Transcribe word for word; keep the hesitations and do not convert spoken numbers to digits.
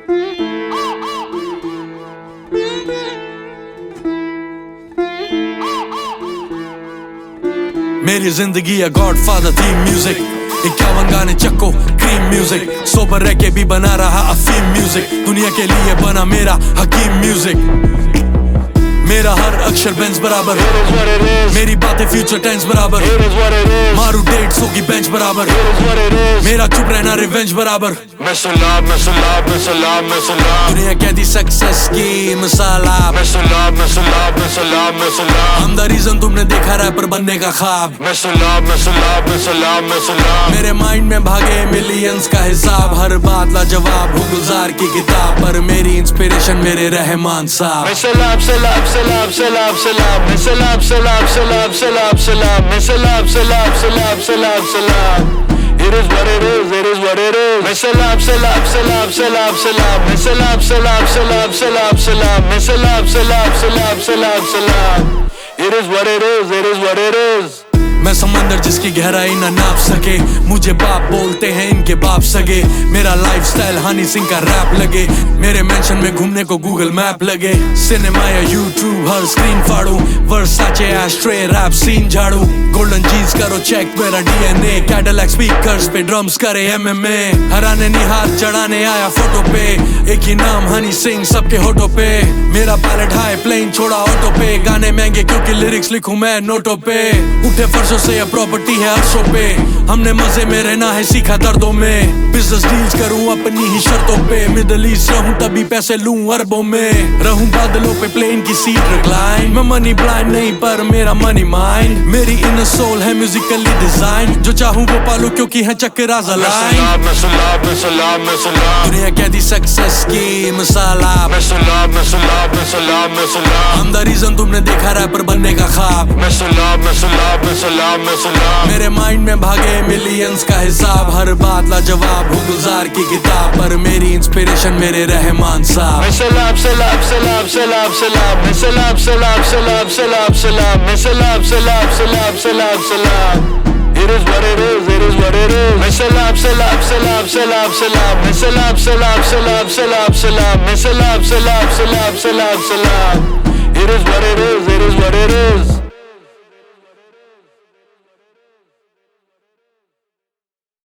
मेरी जिंदगी है गॉडफादर थीम म्यूजिक, इक्यावन गाने चक्को क्रीम म्यूजिक, सोबर रह के भी बना रहा अफीम म्यूजिक, दुनिया के लिए बना मेरा हकीम म्यूजिक। मेरा हर अक्षर बेंच बराबर, मेरी बातें फ्यूचर टेंस बराबर, मारू डेट्स होगी बेंच बराबर, मेरा चुप रहना रिवेंज बराबर। मैं सलाम मैं सलाम मैं सलाम मैं सलाम, दुनिया कहती सक्सेस की मिसाला, मैं सलाम मैं सलाम मैं सलाम मैं सलाम, I'm the reason तुमने देखा रैपर बनने का ख्वाब। मैं सलाम मैं सलाम मैं सलाम मैं सलाम, मेरे माइंड में भागे मिलियंस का हिसाब, हर बात लाजवाब हूँ गुजार की किताब, पर मेरी इंस्पिरेशन मेरे रहमान साहब। मैं सलाम सलाम सलाम सलाम सलाम, मैं सलाम सलाम सलाम सलाम सलाम, मैं सलाम सलाम सलाम सलाम सलाम। It is what it is, it is what it is. मैं सलाम सलाम सलाम सलाम सलाम, मैं सलाम सलाम सलाम सलाम सलाम, मैं सलाम सलाम सलाम सलाम सलाम। It is what it is, it is what it is. मैं समंदर जिसकी गहराई ना नाप सके, मुझे बाप बोलते हैं इनके बाप सगे, मेरा लाइफस्टाइल हनी सिंह का रैप लगे, मेरे मेंशन में घूमने को गूगल मैप लगे, सिनेमा या यूट्यूब हर स्क्रीन फाड़ू, वर्साचे एस्ट्रे रैप सीन झाड़ू, गोल्डन जीन्स करो चेक मेरा डीएनए, कैडिलैक स्पीकर्स पे ड्रम्स करे एमएमए, हराने नहीं हाथ चढ़ाने आया फोटो पे, एक ही नाम हनी सिंह सबके होठों पे, मेरा पैलेट हाई प्लेन छोड़ा ऑटो पे, गाने महंगे क्योंकि लिरिक्स लिखूं मैं नोटों पे, उठे फर्शों से ये प्रॉपर्टी है अर्शों पे, हमने मजे में रहना है सीखा दर्दों में, बिजनेस डील्स करूं अपनी ही शर्तों पे, मिडल ईस्ट रहूं तभी पैसे लूं अरबों में, रहूं बादलों पे प्लेन की सीट रिक्लाइन, मैं मनी ब्लाइंड नहीं पर मेरा मनी माइंड, मेरी इनर सोल है म्यूजिकली डिजाइन, जो चाहूं वो पालूं क्योंकि है चक्रा ज़लाइन। मैं सलाम मैं सलाम मैं सलाम, दुनिया कहती सक्सेस की मिसाला, मैं सलाम मैं सलाम मैं सलाम मैं सलाम, I'm the reason तुमने देखा रैपर बनने का ख्वाब। मैं सलाम मैं सलाम मैं सलाम मैं सलाम, मेरे माइंड में भागे मिलियंस का हिसाब, हर बात लाजवाब हूँ गुजार की किताब, पर मेरी इंस्पिरेशन मेरे रहमान साहब। मैं सलाम सलाम सलाम सलाम सलाम, मैं सलाम सलाम सलाम सलाम सलाम, मैं सलाम सलाम सलाम सलाम सलाम। It is what it is, it is what it is. मैं सलाम सलाम सलाम सलाम सलाम, मैं सलाम सलाम सलाम सलाम सलाम, मैं सलाम सलाम सलाम सलाम सलाम। It is what it is, it is what it is.